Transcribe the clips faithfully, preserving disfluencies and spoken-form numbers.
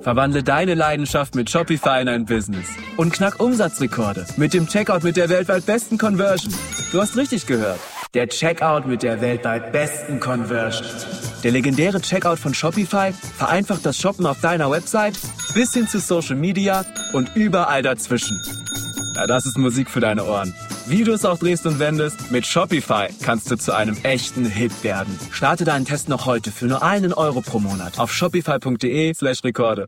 Verwandle deine Leidenschaft mit Shopify in ein Business und knack Umsatzrekorde mit dem Checkout mit der weltweit besten Conversion. Du hast richtig gehört. Der Checkout mit der weltweit besten Conversion. Der legendäre Checkout von Shopify vereinfacht das Shoppen auf deiner Website bis hin zu Social Media und überall dazwischen. Ja, das ist Musik für deine Ohren. Wie du es auch drehst und wendest, mit Shopify kannst du zu einem echten Hit werden. Starte deinen Test noch heute für nur einen Euro pro Monat auf shopify.de slash Rekorde.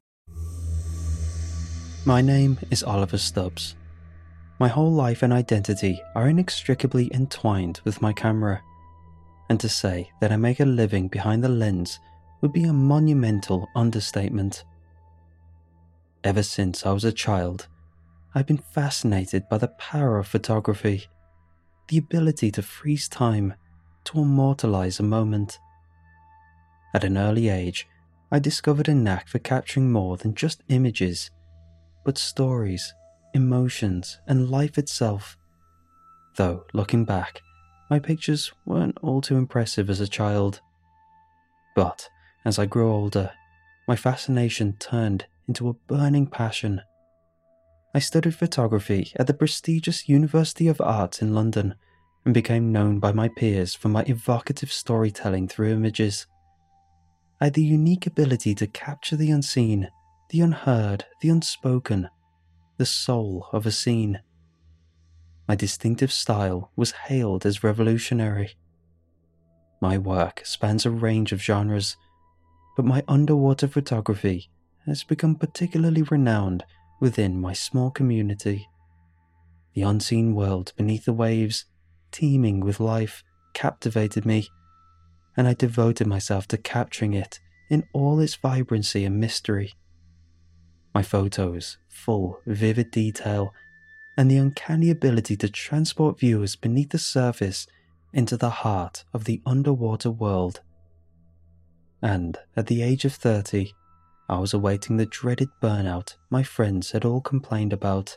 My name is Oliver Stubbs. My whole life and identity are inextricably entwined with my camera. And to say that I make a living behind the lens would be a monumental understatement. Ever since I was a child, I've been fascinated by the power of photography, the ability to freeze time, to immortalize a moment. At an early age, I discovered a knack for capturing more than just images, but stories, emotions, and life itself. Though, looking back, my pictures weren't all too impressive as a child. But, as I grew older, my fascination turned into a burning passion. I studied photography at the prestigious University of Arts in London and became known by my peers for my evocative storytelling through images. I had the unique ability to capture the unseen, the unheard, the unspoken, the soul of a scene. My distinctive style was hailed as revolutionary. My work spans a range of genres, but my underwater photography has become particularly renowned within my small community. The unseen world beneath the waves, teeming with life, captivated me, and I devoted myself to capturing it in all its vibrancy and mystery. My photos, full, vivid detail, and the uncanny ability to transport viewers beneath the surface into the heart of the underwater world. And at the age of thirty, I was awaiting the dreaded burnout my friends had all complained about.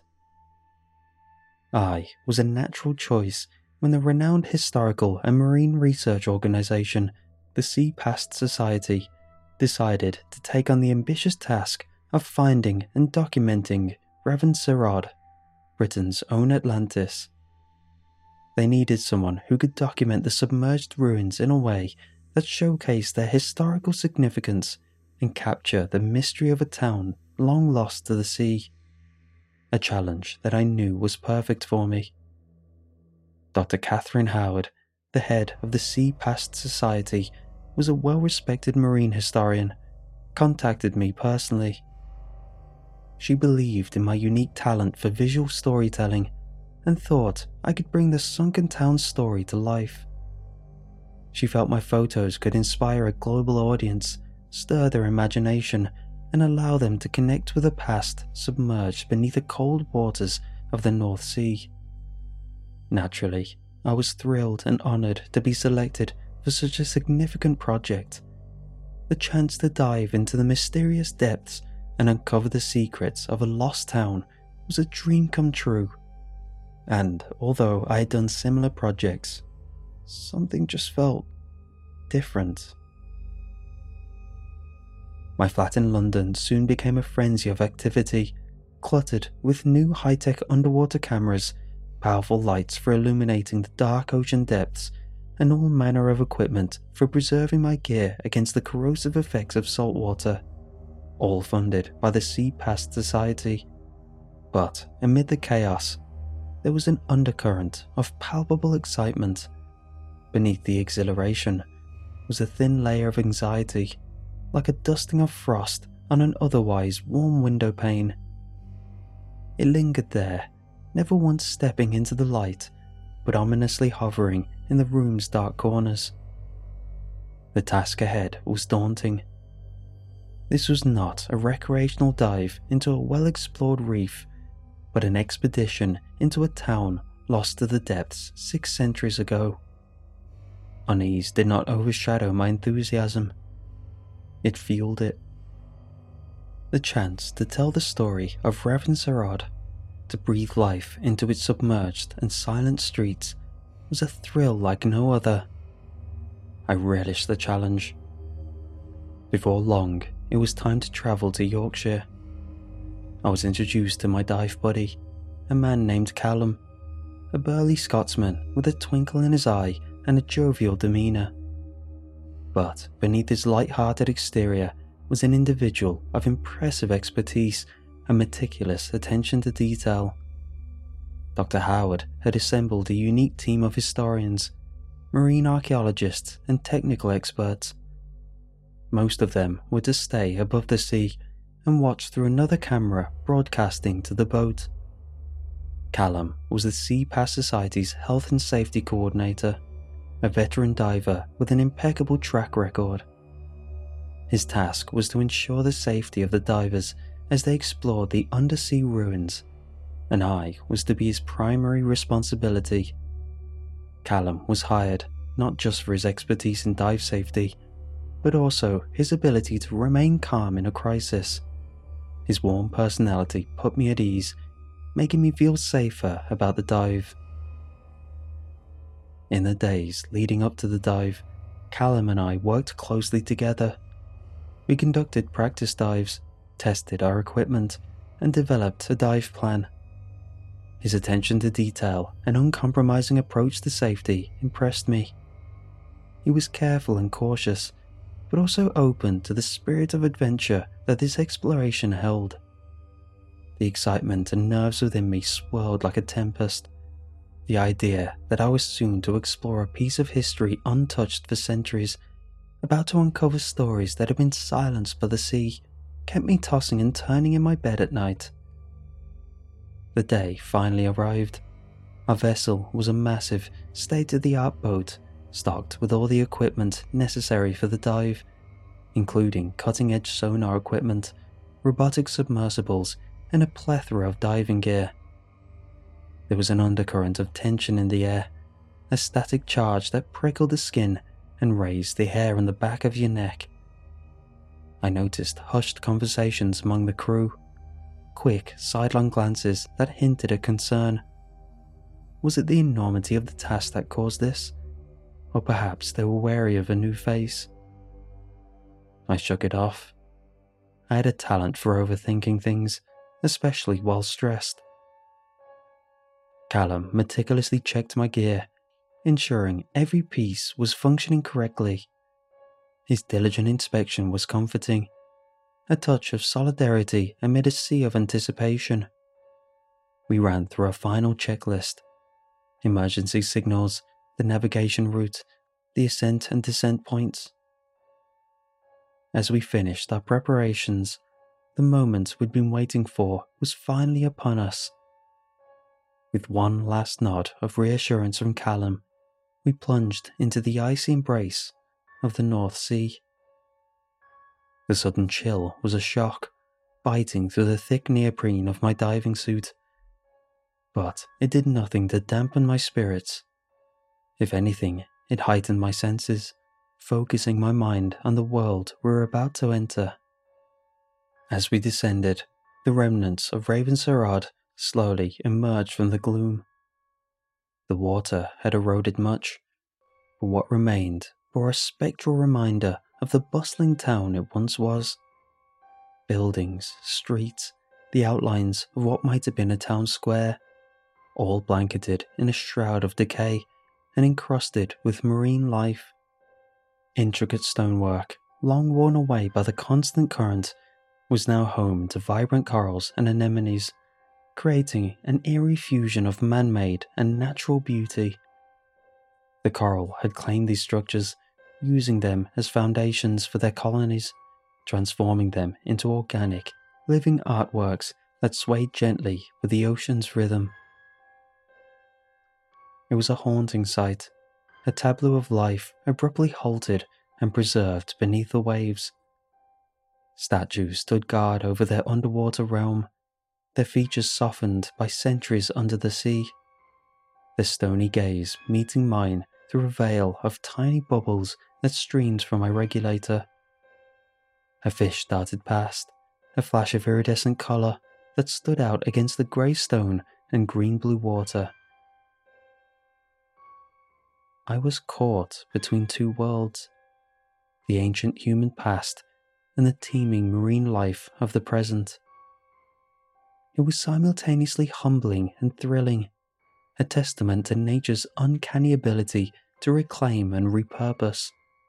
I was a natural choice when the renowned historical and marine research organisation, the Sea Past Society, decided to take on the ambitious task of finding and documenting Ravinsarod, Britain's own Atlantis. They needed someone who could document the submerged ruins in a way that showcased their historical significance and capture the mystery of a town long lost to the sea. A challenge that I knew was perfect for me. Doctor Catherine Howard, the head of the Sea Past Society, was a well-respected marine historian, contacted me personally. She believed in my unique talent for visual storytelling and thought I could bring the sunken town story to life. She felt my photos could inspire a global audience, stir their imagination, and allow them to connect with a past submerged beneath the cold waters of the North Sea. Naturally, I was thrilled and honoured to be selected for such a significant project. The chance to dive into the mysterious depths and uncover the secrets of a lost town was a dream come true. And although I had done similar projects, something just felt different. My flat in London soon became a frenzy of activity, cluttered with new high-tech underwater cameras, powerful lights for illuminating the dark ocean depths, and all manner of equipment for preserving my gear against the corrosive effects of salt water, all funded by the Sea Past Society. But amid the chaos, there was an undercurrent of palpable excitement. Beneath the exhilaration was a thin layer of anxiety, like a dusting of frost on an otherwise warm window pane. It lingered there, never once stepping into the light, but ominously hovering in the room's dark corners. The task ahead was daunting. This was not a recreational dive into a well-explored reef, but an expedition into a town lost to the depths six centuries ago. Unease did not overshadow my enthusiasm. It fueled it. The chance to tell the story of Ravinsarod, to breathe life into its submerged and silent streets, was a thrill like no other. I relished the challenge. Before long, it was time to travel to Yorkshire. I was introduced to my dive buddy, a man named Callum, a burly Scotsman with a twinkle in his eye and a jovial demeanour. But beneath his light-hearted exterior was an individual of impressive expertise and meticulous attention to detail. Doctor Howard had assembled a unique team of historians, marine archaeologists and technical experts. Most of them were to stay above the sea and watch through another camera broadcasting to the boat. Callum was the Sea Pass Society's Health and Safety Coordinator, a veteran diver with an impeccable track record. His task was to ensure the safety of the divers as they explored the undersea ruins, and I was to be his primary responsibility. Callum was hired not just for his expertise in dive safety, but also his ability to remain calm in a crisis. His warm personality put me at ease, making me feel safer about the dive. In the days leading up to the dive, Callum and I worked closely together. We conducted practice dives, tested our equipment, and developed a dive plan. His attention to detail and uncompromising approach to safety impressed me. He was careful and cautious, but also open to the spirit of adventure that this exploration held. The excitement and nerves within me swirled like a tempest. The idea that I was soon to explore a piece of history untouched for centuries, about to uncover stories that had been silenced by the sea, kept me tossing and turning in my bed at night. The day finally arrived. Our vessel was a massive, state-of-the-art boat, stocked with all the equipment necessary for the dive, including cutting-edge sonar equipment, robotic submersibles, and a plethora of diving gear. There was an undercurrent of tension in the air, a static charge that prickled the skin and raised the hair on the back of your neck. I noticed hushed conversations among the crew, quick sidelong glances that hinted at concern. Was it the enormity of the task that caused this? Or perhaps they were wary of a new face? I shook it off. I had a talent for overthinking things, especially while stressed. Callum meticulously checked my gear, ensuring every piece was functioning correctly. His diligent inspection was comforting, a touch of solidarity amid a sea of anticipation. We ran through a final checklist: emergency signals, the navigation route, the ascent and descent points. As we finished our preparations, the moment we'd been waiting for was finally upon us. With one last nod of reassurance from Callum, we plunged into the icy embrace of the North Sea. The sudden chill was a shock, biting through the thick neoprene of my diving suit. But it did nothing to dampen my spirits. If anything, it heightened my senses, focusing my mind on the world we were about to enter. As we descended, the remnants of Raven-Sirrard slowly emerged from the gloom. The water had eroded much, but what remained bore a spectral reminder of the bustling town it once was. Buildings, streets, the outlines of what might have been a town square, all blanketed in a shroud of decay and encrusted with marine life. Intricate stonework, long worn away by the constant current, was now home to vibrant corals and anemones, creating an eerie fusion of man-made and natural beauty. The coral had claimed these structures, using them as foundations for their colonies, transforming them into organic, living artworks that swayed gently with the ocean's rhythm. It was a haunting sight, a tableau of life abruptly halted and preserved beneath the waves. Statues stood guard over their underwater realm, their features softened by centuries under the sea, their stony gaze meeting mine through a veil of tiny bubbles that streamed from my regulator. A fish darted past, a flash of iridescent colour that stood out against the grey stone and green-blue water. I was caught between two worlds, the ancient human past and the teeming marine life of the present. It was simultaneously humbling and thrilling, a testament to nature's uncanny ability to reclaim and repurpose.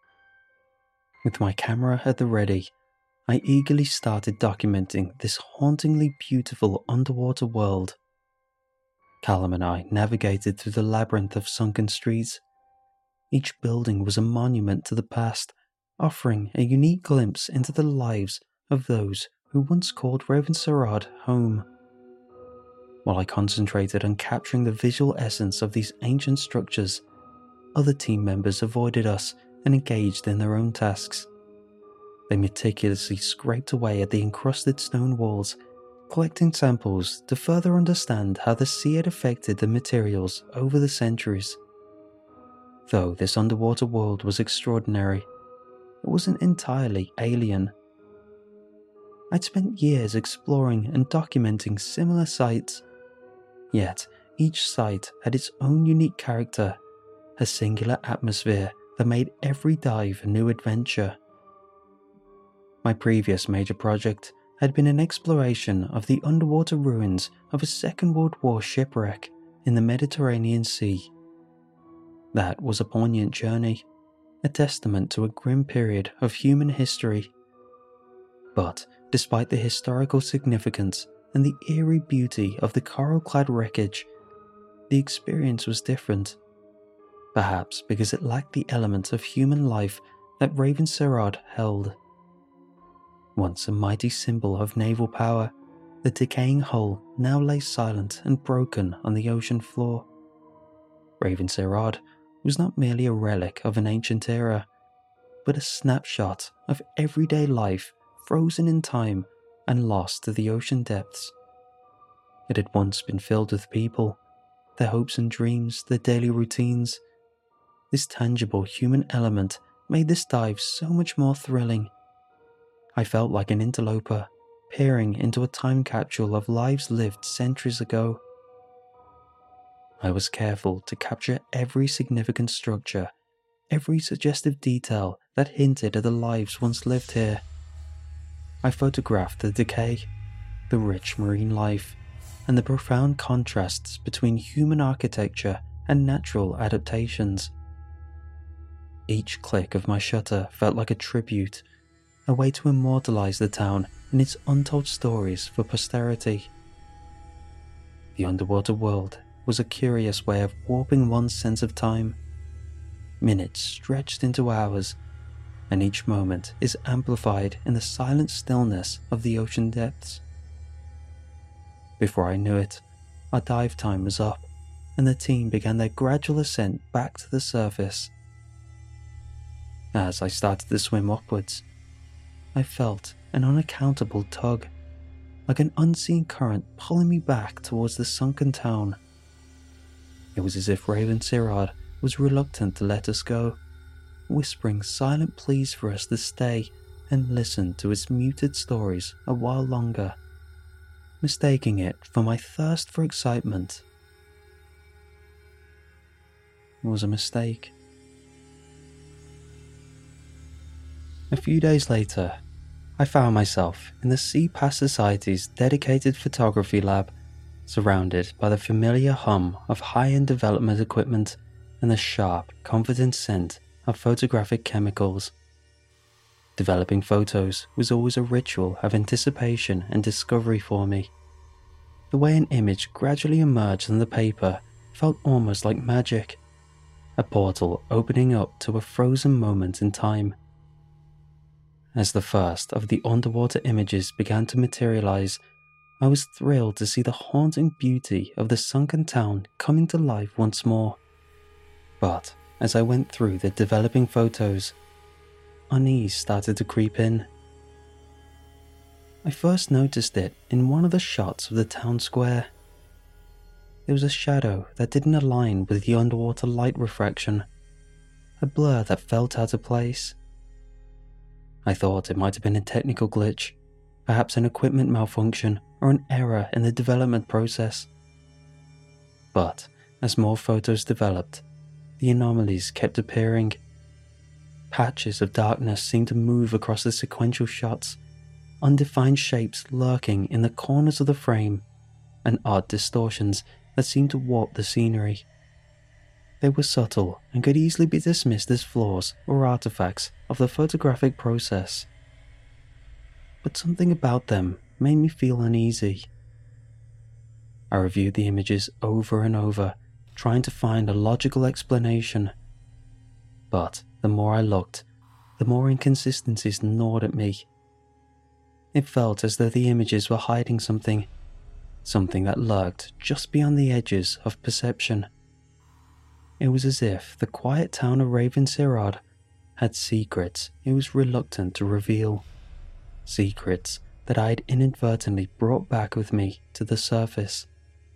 With my camera at the ready, I eagerly started documenting this hauntingly beautiful underwater world. Callum and I navigated through the labyrinth of sunken streets. Each building was a monument to the past, offering a unique glimpse into the lives of those who once called Ravenserad home. While I concentrated on capturing the visual essence of these ancient structures, other team members avoided us and engaged in their own tasks. They meticulously scraped away at the encrusted stone walls, collecting samples to further understand how the sea had affected the materials over the centuries. Though this underwater world was extraordinary, it wasn't entirely alien. I'd spent years exploring and documenting similar sites, yet each site had its own unique character, a singular atmosphere that made every dive a new adventure. My previous major project had been an exploration of the underwater ruins of a Second World War shipwreck in the Mediterranean Sea. That was a poignant journey, a testament to a grim period of human history. But despite the historical significance and the eerie beauty of the coral-clad wreckage, the experience was different. Perhaps because it lacked the element of human life that Ravenserad held. Once a mighty symbol of naval power, the decaying hull now lay silent and broken on the ocean floor. Ravenserad was not merely a relic of an ancient era, but a snapshot of everyday life frozen in time and lost to the ocean depths. It had once been filled with people, their hopes and dreams, their daily routines. This tangible human element made this dive so much more thrilling. I felt like an interloper, peering into a time capsule of lives lived centuries ago. I was careful to capture every significant structure, every suggestive detail that hinted at the lives once lived here. I photographed the decay, the rich marine life, and the profound contrasts between human architecture and natural adaptations. Each click of my shutter felt like a tribute, a way to immortalize the town and its untold stories for posterity. The underwater world was a curious way of warping one's sense of time. Minutes stretched into hours, and each moment is amplified in the silent stillness of the ocean depths. Before I knew it, our dive time was up, and the team began their gradual ascent back to the surface. As I started to swim upwards, I felt an unaccountable tug, like an unseen current pulling me back towards the sunken town. It was as if Ravenserad was reluctant to let us go, whispering silent pleas for us to stay and listen to its muted stories a while longer, mistaking it for my thirst for excitement. It was a mistake. A few days later, I found myself in the Sea Pass Society's dedicated photography lab, surrounded by the familiar hum of high-end development equipment and the sharp, confident scent of photographic chemicals. Developing photos was always a ritual of anticipation and discovery for me. The way an image gradually emerged on the paper felt almost like magic, a portal opening up to a frozen moment in time. As the first of the underwater images began to materialize, I was thrilled to see the haunting beauty of the sunken town coming to life once more. But as I went through the developing photos, unease started to creep in. I first noticed it in one of the shots of the town square. There was a shadow that didn't align with the underwater light refraction, a blur that felt out of place. I thought it might have been a technical glitch, perhaps an equipment malfunction or an error in the development process. But as more photos developed, the anomalies kept appearing. Patches of darkness seemed to move across the sequential shots, undefined shapes lurking in the corners of the frame, and odd distortions that seemed to warp the scenery. They were subtle and could easily be dismissed as flaws or artifacts of the photographic process. But something about them made me feel uneasy. I reviewed the images over and over, trying to find a logical explanation. But the more I looked, the more inconsistencies gnawed at me. It felt as though the images were hiding something, something that lurked just beyond the edges of perception. It was as if the quiet town of Raven-Sirard had secrets it was reluctant to reveal. Secrets that I had inadvertently brought back with me to the surface.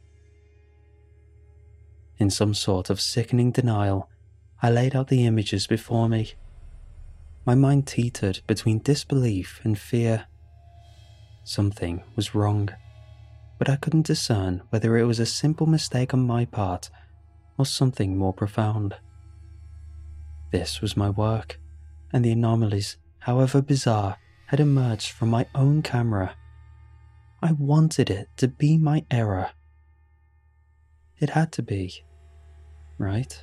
In some sort of sickening denial, I laid out the images before me. My mind teetered between disbelief and fear. Something was wrong, but I couldn't discern whether it was a simple mistake on my part or something more profound. This was my work, and the anomalies, however bizarre, had emerged from my own camera. I wanted it to be my error. It had to be, right?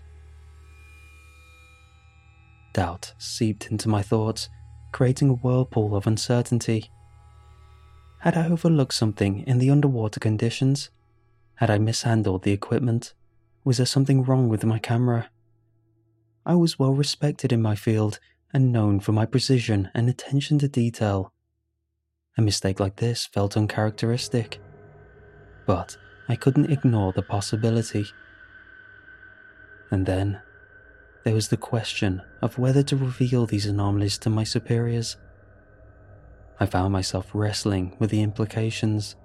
Doubt seeped into my thoughts, creating a whirlpool of uncertainty. Had I overlooked something in the underwater conditions? Had I mishandled the equipment? Was there something wrong with my camera? I was well respected in my field and known for my precision and attention to detail. A mistake like this felt uncharacteristic, but I couldn't ignore the possibility. And then, there was the question of whether to reveal these anomalies to my superiors. I found myself wrestling with the implications.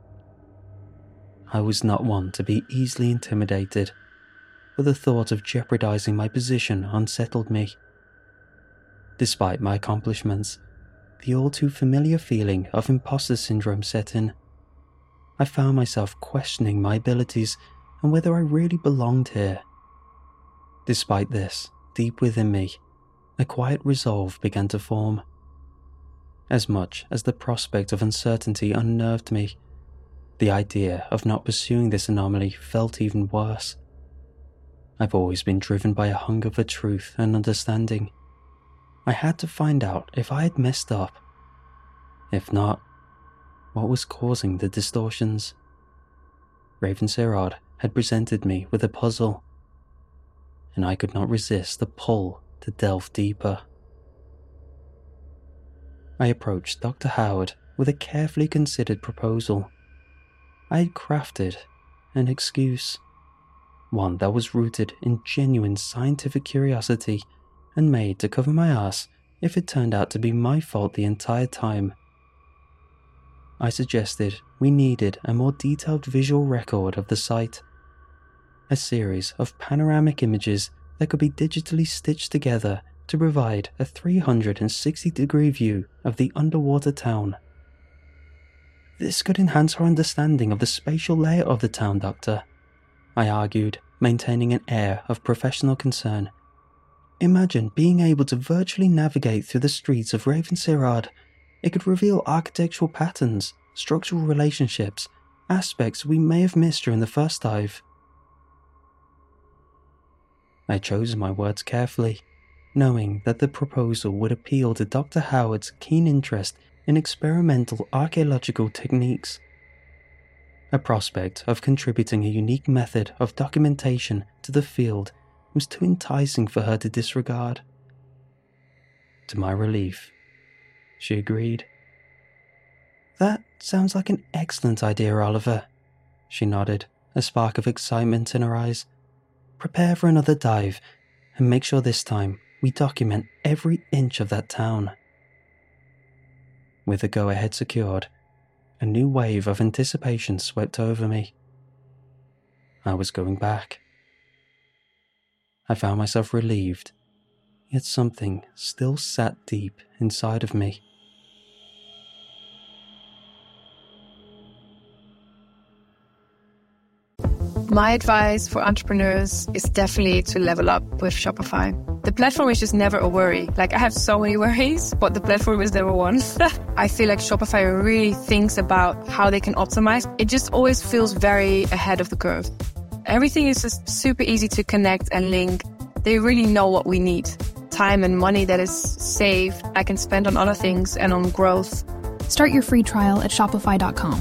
I was not one to be easily intimidated, but the thought of jeopardizing my position unsettled me. Despite my accomplishments, the all-too-familiar feeling of imposter syndrome set in. I found myself questioning my abilities and whether I really belonged here. Despite this, deep within me, a quiet resolve began to form. As much as the prospect of uncertainty unnerved me, the idea of not pursuing this anomaly felt even worse. I've always been driven by a hunger for truth and understanding. I had to find out if I had messed up. If not, what was causing the distortions? Raven-Sirard had presented me with a puzzle, and I could not resist the pull to delve deeper. I approached Doctor Howard with a carefully considered proposal. I had crafted an excuse, one that was rooted in genuine scientific curiosity and made to cover my ass if it turned out to be my fault the entire time. I suggested we needed a more detailed visual record of the site, a series of panoramic images that could be digitally stitched together to provide a three hundred sixty degree view of the underwater town. This could enhance our understanding of the spatial layout of the town, Doctor, I argued, maintaining an air of professional concern. Imagine being able to virtually navigate through the streets of Raven-Sirard. It could reveal architectural patterns, structural relationships, aspects we may have missed during the first dive. I chose my words carefully, knowing that the proposal would appeal to Doctor Howard's keen interest in experimental archaeological techniques. A prospect of contributing a unique method of documentation to the field was too enticing for her to disregard. To my relief, she agreed. "That sounds like an excellent idea, Oliver," she nodded, a spark of excitement in her eyes. "Prepare for another dive, and make sure this time we document every inch of that town." With the go-ahead secured, a new wave of anticipation swept over me. I was going back. I found myself relieved, yet something still sat deep inside of me. My advice for entrepreneurs is definitely to level up with Shopify. The platform is just never a worry. Like, I have so many worries, but the platform is never one. I feel like Shopify really thinks about how they can optimize. It just always feels very ahead of the curve. Everything is just super easy to connect and link. They really know what we need. Time and money that is saved, I can spend on other things and on growth. Start your free trial at shopify dot com.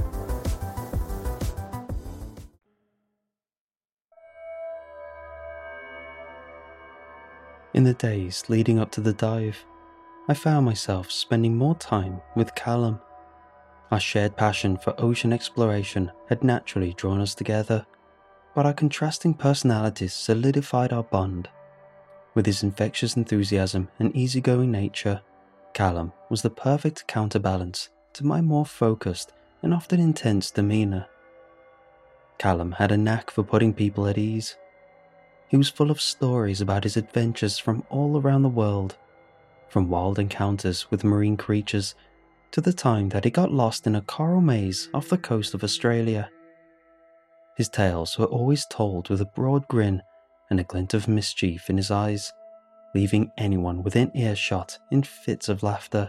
In the days leading up to the dive, I found myself spending more time with Callum. Our shared passion for ocean exploration had naturally drawn us together, but our contrasting personalities solidified our bond. With his infectious enthusiasm and easygoing nature, Callum was the perfect counterbalance to my more focused and often intense demeanour. Callum had a knack for putting people at ease. He was full of stories about his adventures from all around the world, from wild encounters with marine creatures to the time that he got lost in a coral maze off the coast of Australia. His tales were always told with a broad grin and a glint of mischief in his eyes, leaving anyone within earshot in fits of laughter.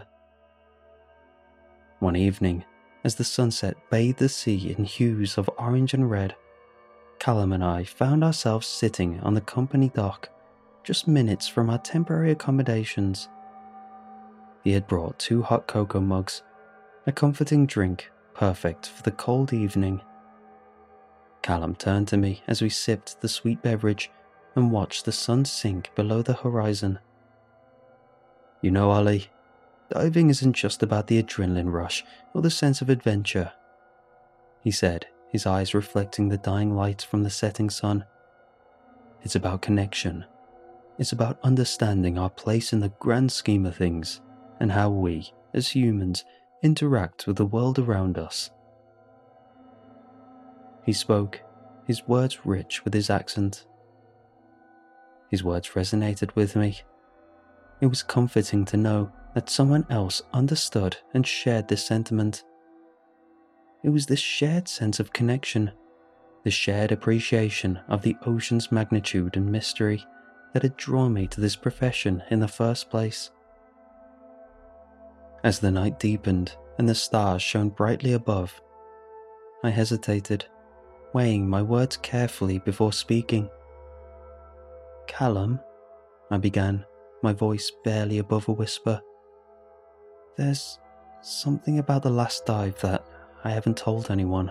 One evening, as the sunset bathed the sea in hues of orange and red, Callum and I found ourselves sitting on the company dock, just minutes from our temporary accommodations. He had brought two hot cocoa mugs, a comforting drink perfect for the cold evening. Callum turned to me as we sipped the sweet beverage and watched the sun sink below the horizon. "You know, Ollie, diving isn't just about the adrenaline rush or the sense of adventure," he said, his eyes reflecting the dying light from the setting sun. "It's about connection. It's about understanding our place in the grand scheme of things and how we, as humans, interact with the world around us." He spoke, his words rich with his accent. His words resonated with me. It was comforting to know that someone else understood and shared this sentiment. It was this shared sense of connection, the shared appreciation of the ocean's magnitude and mystery that had drawn me to this profession in the first place. As the night deepened and the stars shone brightly above, I hesitated, weighing my words carefully before speaking. "Callum," I began, my voice barely above a whisper. "There's something about the last dive that I haven't told anyone."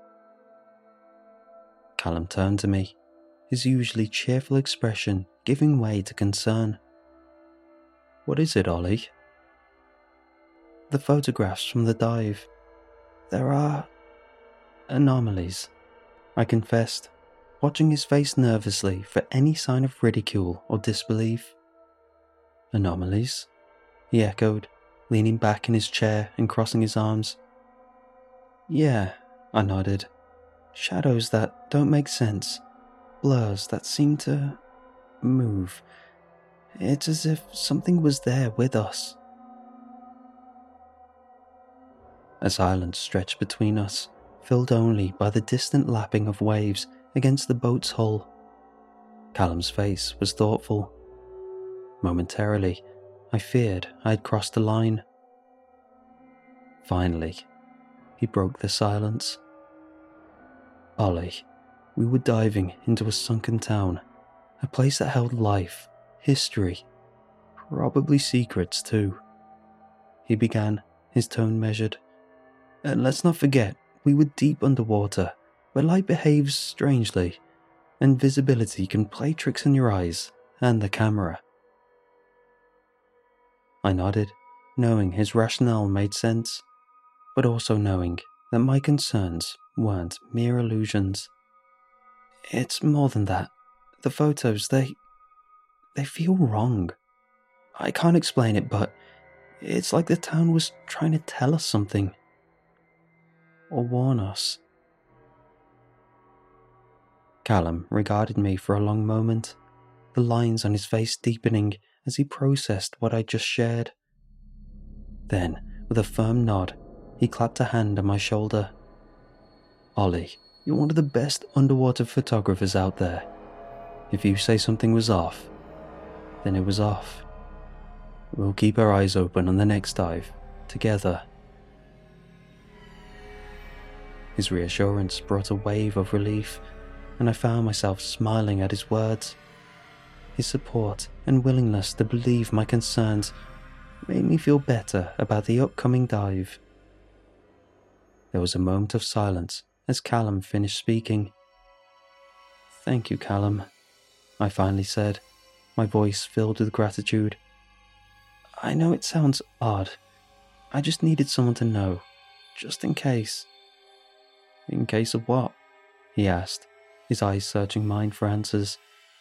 Callum turned to me, his usually cheerful expression giving way to concern. "What is it, Ollie?" "The photographs from the dive. There are anomalies," I confessed, watching his face nervously for any sign of ridicule or disbelief. "Anomalies?" he echoed, leaning back in his chair and crossing his arms. "Yeah," I nodded. "Shadows that don't make sense, blurs that seem to move. It's as if something was there with us." A silence stretched between us, filled only by the distant lapping of waves against the boat's hull. Callum's face was thoughtful. Momentarily, I feared I had crossed the line. Finally, he broke the silence. "Ollie, we were diving into a sunken town, a place that held life, history, probably secrets too," he began, his tone measured. "And let's not forget, we were deep underwater, where light behaves strangely, and visibility can play tricks on your eyes and the camera." I nodded, knowing his rationale made sense, but also knowing that my concerns weren't mere illusions. "It's more than that. The photos, they... they feel wrong. I can't explain it, but it's like the town was trying to tell us something. Or warn us." Callum regarded me for a long moment, the lines on his face deepening as he processed what I just shared. Then, with a firm nod, he clapped a hand on my shoulder. "Ollie, you're one of the best underwater photographers out there. If you say something was off, then it was off. We'll keep our eyes open on the next dive, together. His reassurance brought a wave of relief, and I found myself smiling at his words. His support and willingness to believe my concerns made me feel better about the upcoming dive. There was a moment of silence as Callum finished speaking. "Thank you, Callum," I finally said, my voice filled with gratitude. "I know it sounds odd. I just needed someone to know, just in case." "In case of what?" he asked, his eyes searching mine for answers.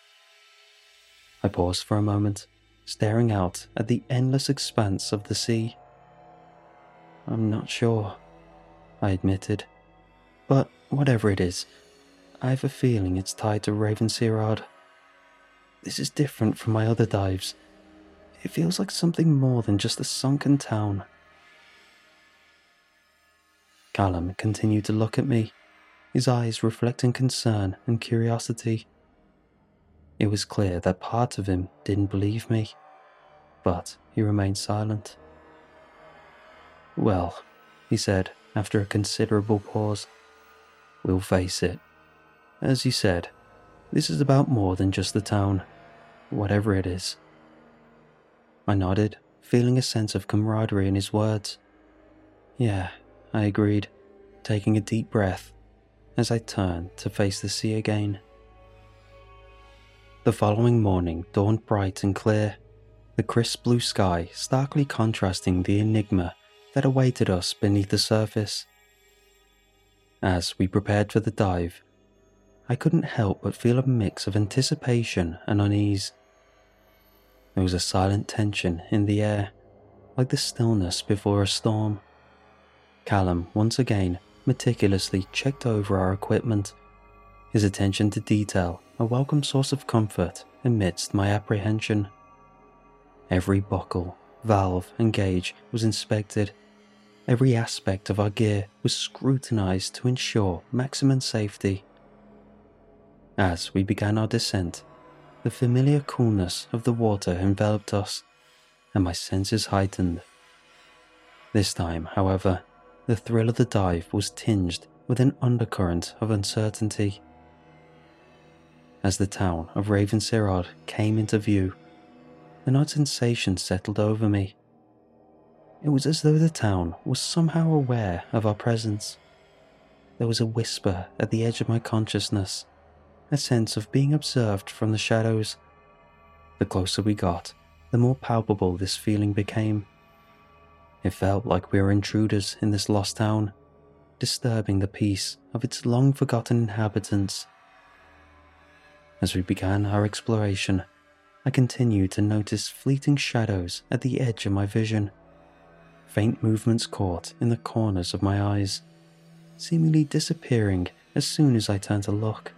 I paused for a moment, staring out at the endless expanse of the sea. "I'm not sure," I admitted. "But whatever it is, I have a feeling it's tied to Ravenssearard. This is different from my other dives. It feels like something more than just a sunken town." Callum continued to look at me, his eyes reflecting concern and curiosity. It was clear that part of him didn't believe me, but he remained silent. "Well," he said after a considerable pause, "we'll face it. As you said, this is about more than just the town, whatever it is." I nodded, feeling a sense of camaraderie in his words. "Yeah," I agreed, taking a deep breath as I turned to face the sea again. The following morning dawned bright and clear, the crisp blue sky starkly contrasting the enigma that awaited us beneath the surface. As we prepared for the dive, I couldn't help but feel a mix of anticipation and unease. There was a silent tension in the air, like the stillness before a storm. Callum once again meticulously checked over our equipment, his attention to detail a welcome source of comfort amidst my apprehension. Every buckle, valve and gauge was inspected. Every aspect of our gear was scrutinized to ensure maximum safety. As we began our descent, the familiar coolness of the water enveloped us, and my senses heightened. This time, however, the thrill of the dive was tinged with an undercurrent of uncertainty. As the town of Ravenssearard came into view, an odd sensation settled over me. It was as though the town was somehow aware of our presence. There was a whisper at the edge of my consciousness, a sense of being observed from the shadows. The closer we got, the more palpable this feeling became. It felt like we were intruders in this lost town, disturbing the peace of its long-forgotten inhabitants. As we began our exploration, I continued to notice fleeting shadows at the edge of my vision, faint movements caught in the corners of my eyes, seemingly disappearing as soon as I turned to look.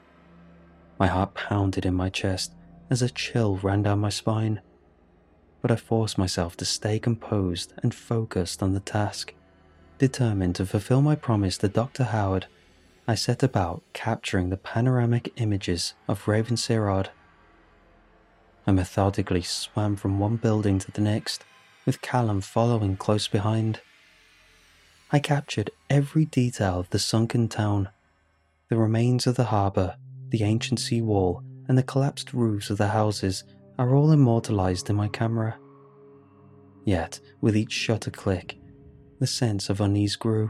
My heart pounded in my chest as a chill ran down my spine, but I forced myself to stay composed and focused on the task. Determined to fulfill my promise to Doctor Howard, I set about capturing the panoramic images of Ravenssearard. I methodically swam from one building to the next, with Callum following close behind. I captured every detail of the sunken town, the remains of the harbour, the ancient sea wall, and the collapsed roofs of the houses are all immortalized in my camera. Yet, with each shutter click, the sense of unease grew.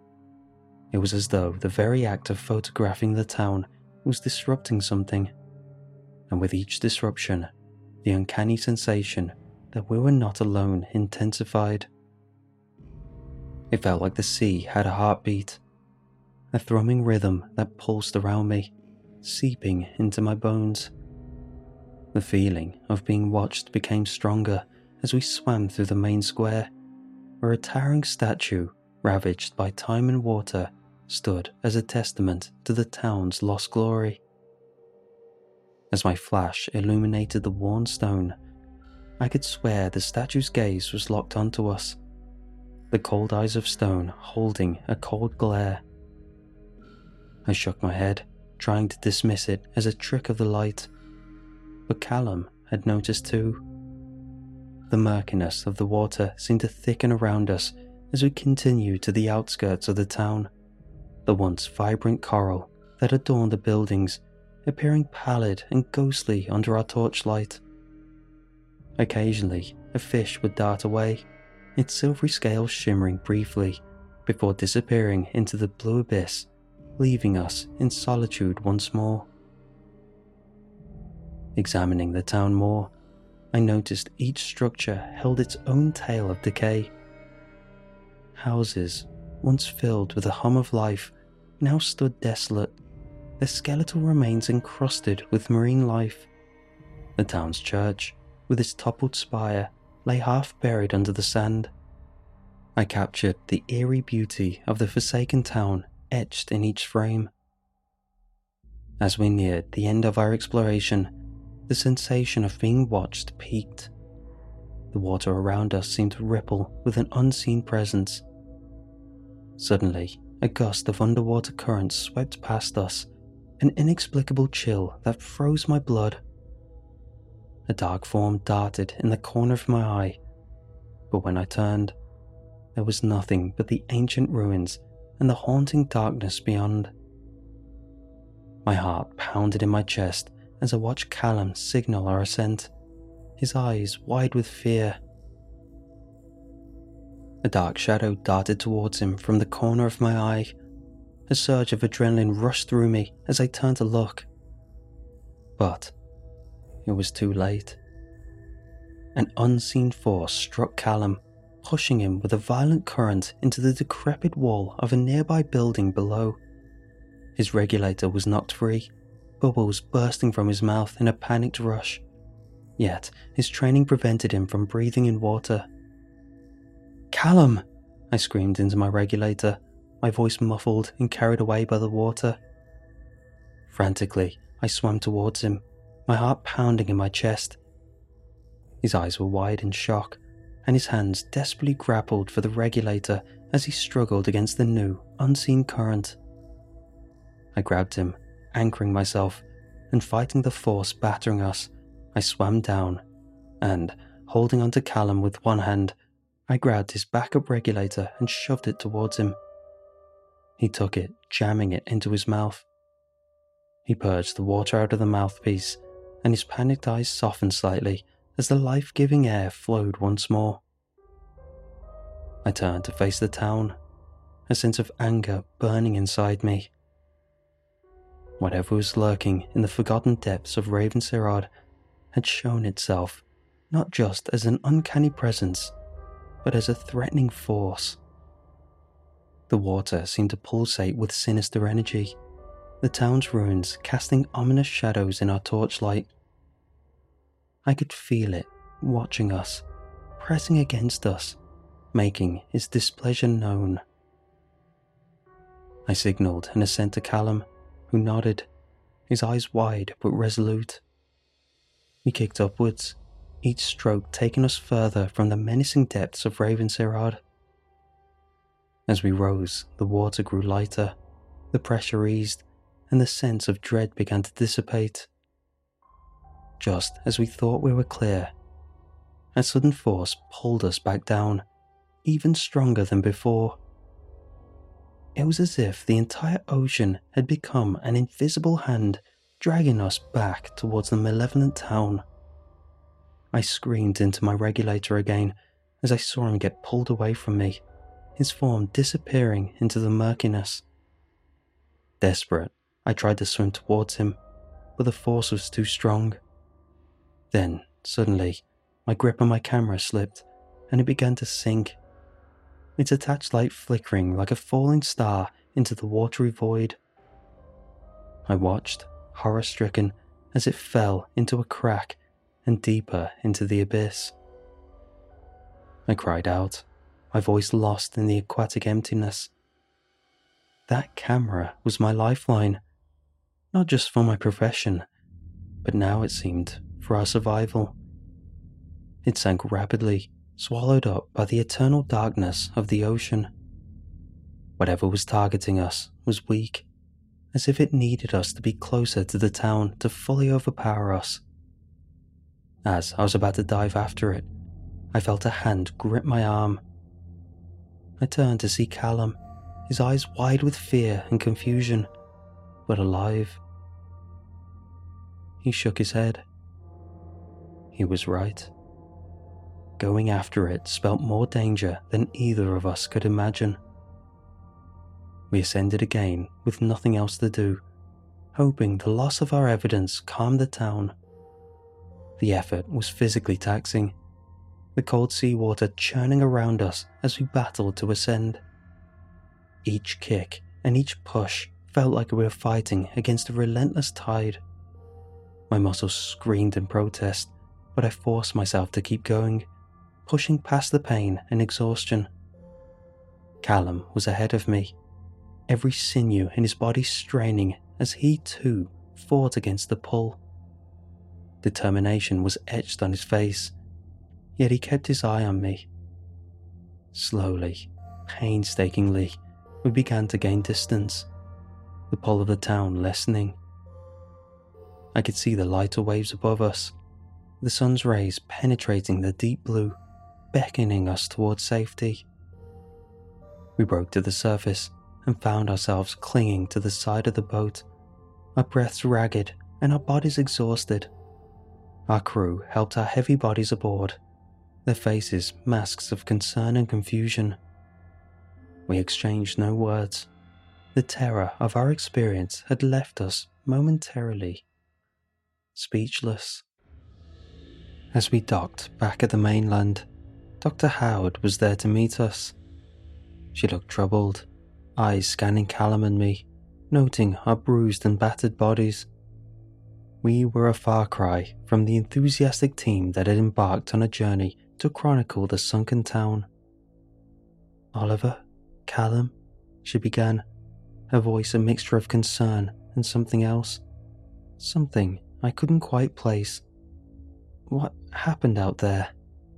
It was as though the very act of photographing the town was disrupting something, and with each disruption, the uncanny sensation that we were not alone intensified. It felt like the sea had a heartbeat, a thrumming rhythm that pulsed around me, seeping into my bones. The feeling of being watched became stronger as we swam through the main square, where a towering statue, ravaged by time and water, stood as a testament to the town's lost glory. As my flash illuminated the worn stone, I could swear the statue's gaze was locked onto us, the cold eyes of stone holding a cold glare. I shook my head, trying to dismiss it as a trick of the light, but Callum had noticed too. The murkiness of the water seemed to thicken around us as we continued to the outskirts of the town, the once vibrant coral that adorned the buildings appearing pallid and ghostly under our torchlight. Occasionally, a fish would dart away, its silvery scales shimmering briefly before disappearing into the blue abyss, leaving us in solitude once more. Examining the town more, I noticed each structure held its own tale of decay. Houses, once filled with a hum of life, now stood desolate, their skeletal remains encrusted with marine life. The town's church, with its toppled spire, lay half buried under the sand. I captured the eerie beauty of the forsaken town etched in each frame. As we neared the end of our exploration, the sensation of being watched peaked. The water around us seemed to ripple with an unseen presence. Suddenly, a gust of underwater currents swept past us, an inexplicable chill that froze my blood. A dark form darted in the corner of my eye, but when I turned, there was nothing but the ancient ruins and the haunting darkness beyond. My heart pounded in my chest as I watched Callum signal our ascent, his eyes wide with fear. A dark shadow darted towards him from the corner of my eye. A surge of adrenaline rushed through me as I turned to look. But it was too late. An unseen force struck Callum, pushing him with a violent current into the decrepit wall of a nearby building below. His regulator was knocked free, bubbles bursting from his mouth in a panicked rush. Yet his training prevented him from breathing in water. "Callum!" I screamed into my regulator, my voice muffled and carried away by the water. Frantically, I swam towards him, my heart pounding in my chest. His eyes were wide in shock, and his hands desperately grappled for the regulator as he struggled against the new, unseen current. I grabbed him, anchoring myself, and fighting the force battering us, I swam down, and, holding onto Callum with one hand, I grabbed his backup regulator and shoved it towards him. He took it, jamming it into his mouth. He purged the water out of the mouthpiece, and his panicked eyes softened slightly as the life-giving air flowed once more. I turned to face the town, a sense of anger burning inside me. Whatever was lurking in the forgotten depths of Ravensirod had shown itself not just as an uncanny presence, but as a threatening force. The water seemed to pulsate with sinister energy, the town's ruins casting ominous shadows in our torchlight. I could feel it, watching us, pressing against us, making its displeasure known. I signalled an assent to Callum, who nodded, his eyes wide but resolute. We kicked upwards, each stroke taking us further from the menacing depths of Ravensirod. As we rose, the water grew lighter, the pressure eased, and the sense of dread began to dissipate. Just as we thought we were clear, a sudden force pulled us back down, even stronger than before. It was as if the entire ocean had become an invisible hand dragging us back towards the malevolent town. I screamed into my regulator again as I saw him get pulled away from me, his form disappearing into the murkiness. Desperate, I tried to swim towards him, but the force was too strong. Then, suddenly, my grip on my camera slipped, and it began to sink, its attached light flickering like a falling star into the watery void. I watched, horror-stricken, as it fell into a crack and deeper into the abyss. I cried out, my voice lost in the aquatic emptiness. That camera was my lifeline, not just for my profession, but now it seemed for our survival. It sank rapidly, swallowed up by the eternal darkness of the ocean. Whatever was targeting us was weak, as if it needed us to be closer to the town to fully overpower us. As I was about to dive after it, I felt a hand grip my arm. I turned to see Callum, his eyes wide with fear and confusion, but alive. He shook his head. He was right. Going after it spelt more danger than either of us could imagine. We ascended again with nothing else to do, hoping the loss of our evidence calmed the town. The effort was physically taxing, the cold seawater churning around us as we battled to ascend. Each kick and each push felt like we were fighting against a relentless tide. My muscles screamed in protest, but I forced myself to keep going, pushing past the pain and exhaustion. Callum was ahead of me, every sinew in his body straining as he too fought against the pull. Determination was etched on his face, yet he kept his eye on me. Slowly, painstakingly, we began to gain distance, the pull of the town lessening. I could see the lighter waves above us, the sun's rays penetrating the deep blue, beckoning us towards safety. We broke to the surface and found ourselves clinging to the side of the boat, our breaths ragged and our bodies exhausted. Our crew helped our heavy bodies aboard, their faces masks of concern and confusion. We exchanged no words. The terror of our experience had left us momentarily speechless. As we docked back at the mainland, Doctor Howard was there to meet us. She looked troubled, eyes scanning Callum and me, noting our bruised and battered bodies. We were a far cry from the enthusiastic team that had embarked on a journey to chronicle the sunken town. "Oliver, Callum," she began, her voice a mixture of concern and something else. Something I couldn't quite place. What happened out there?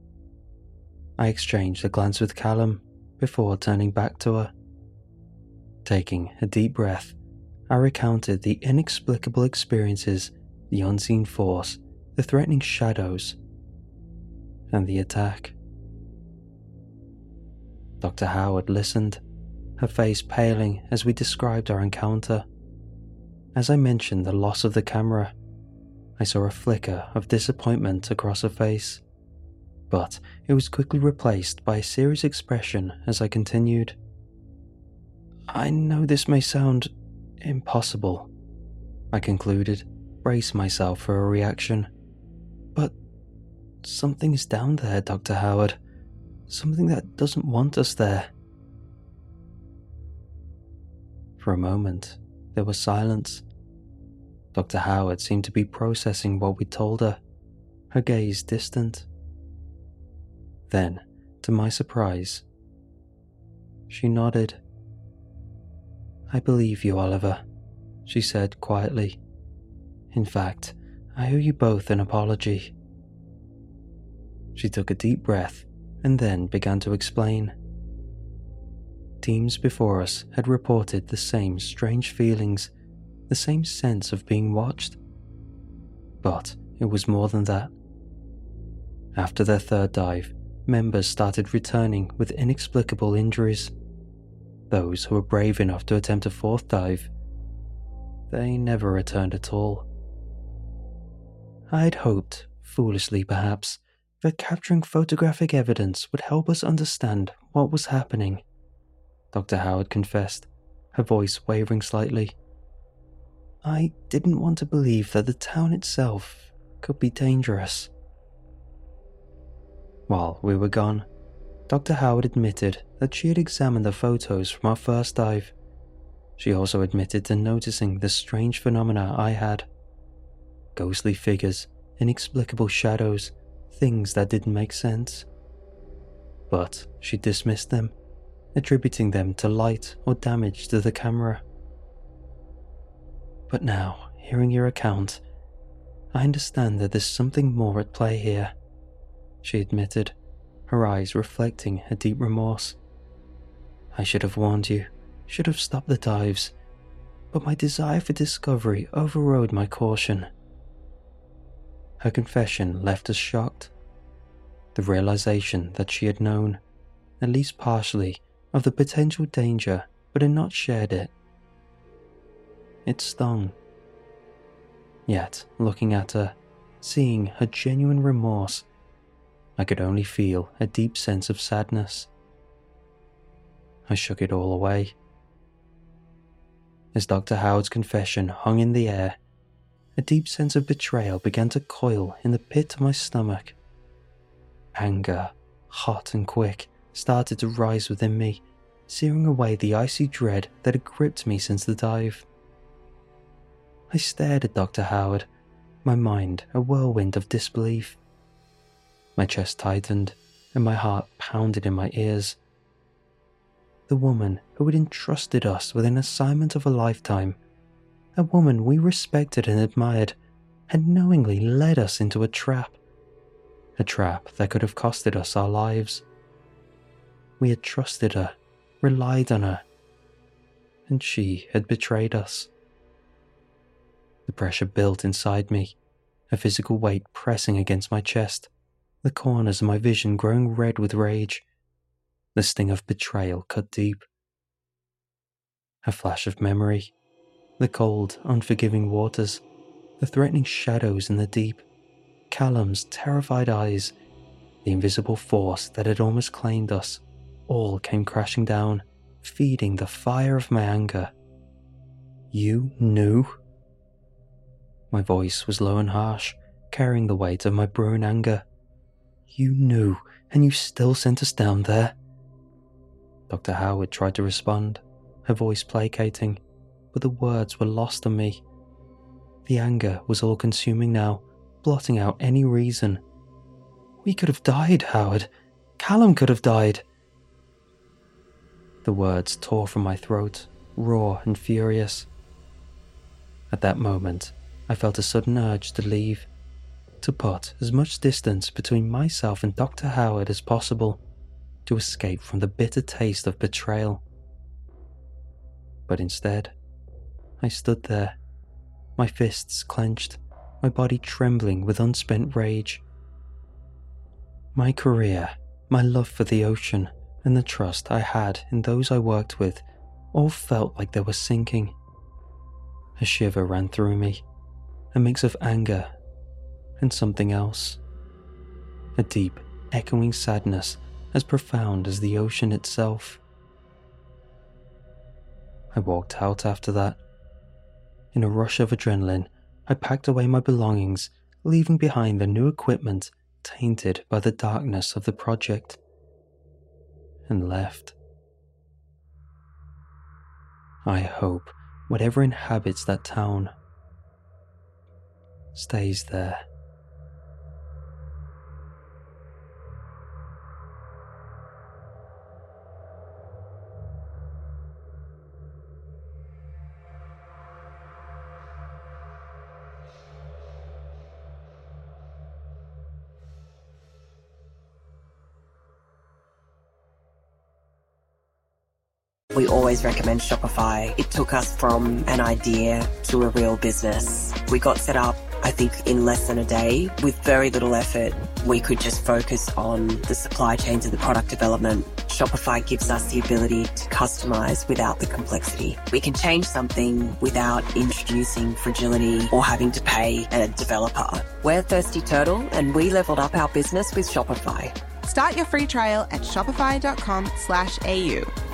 I exchanged a glance with Callum before turning back to her. Taking a deep breath, I recounted the inexplicable experiences, the unseen force, the threatening shadows, and the attack. Doctor Howard listened, her face paling as we described our encounter. As I mentioned the loss of the camera, I saw a flicker of disappointment across her face, but it was quickly replaced by a serious expression as I continued. "I know this may sound impossible," I concluded, brace myself for a reaction, "but something is down there, Doctor Howard. Something that doesn't want us there." For a moment, there was silence. Doctor Howard seemed to be processing what we told her, her gaze distant. Then, to my surprise, she nodded. "I believe you, Oliver," she said quietly. "In fact, I owe you both an apology." She took a deep breath and then began to explain. Teams before us had reported the same strange feelings, the same sense of being watched. But it was more than that. After their third dive, members started returning with inexplicable injuries. Those who were brave enough to attempt a fourth dive, they never returned at all. I'd hoped, foolishly perhaps, that capturing photographic evidence would help us understand what was happening, Doctor Howard confessed, her voice wavering slightly. I didn't want to believe that the town itself could be dangerous. While we were gone, Doctor Howard admitted that she had examined the photos from our first dive. She also admitted to noticing the strange phenomena I had. Ghostly figures, inexplicable shadows, things that didn't make sense. But she dismissed them, attributing them to light or damage to the camera. But now, hearing your account, I understand that there's something more at play here, she admitted, her eyes reflecting a deep remorse. I should have warned you, should have stopped the dives, but my desire for discovery overrode my caution. Her confession left us shocked. The realization that she had known, at least partially, of the potential danger but had not shared it. It stung. Yet, looking at her, seeing her genuine remorse, I could only feel a deep sense of sadness. I shook it all away. As Doctor Howard's confession hung in the air, a deep sense of betrayal began to coil in the pit of my stomach. Anger, hot and quick, started to rise within me, searing away the icy dread that had gripped me since the dive. I stared at Doctor Howard, my mind a whirlwind of disbelief. My chest tightened, and my heart pounded in my ears. The woman who had entrusted us with an assignment of a lifetime, a woman we respected and admired, had knowingly led us into a trap. A trap that could have costed us our lives. We had trusted her, relied on her, and she had betrayed us. The pressure built inside me, a physical weight pressing against my chest, the corners of my vision growing red with rage. The sting of betrayal cut deep. A flash of memory, the cold, unforgiving waters, the threatening shadows in the deep, Callum's terrified eyes, the invisible force that had almost claimed us, all came crashing down, feeding the fire of my anger. You knew? My voice was low and harsh, carrying the weight of my brewing anger. You knew, and you still sent us down there? Doctor Howard tried to respond, her voice placating, but the words were lost on me. The anger was all-consuming now, blotting out any reason. We could have died, Howard. Callum could have died. The words tore from my throat, raw and furious. At that moment, I felt a sudden urge to leave, to put as much distance between myself and Doctor Howard as possible, to escape from the bitter taste of betrayal. But instead, I stood there, my fists clenched, my body trembling with unspent rage. My career, my love for the ocean, and the trust I had in those I worked with all felt like they were sinking. A shiver ran through me, a mix of anger and something else. A deep, echoing sadness as profound as the ocean itself. I walked out after that. In a rush of adrenaline, I packed away my belongings, leaving behind the new equipment tainted by the darkness of the project, and left. I hope whatever inhabits that town stays there. We always recommend Shopify. It took us from an idea to a real business. We got set up, I think, in less than a day with very little effort. We could just focus on the supply chains and the product development. Shopify gives us the ability to customize without the complexity. We can change something without introducing fragility or having to pay a developer. We're Thirsty Turtle, and we leveled up our business with Shopify. Start your free trial at shopify.com slash AU.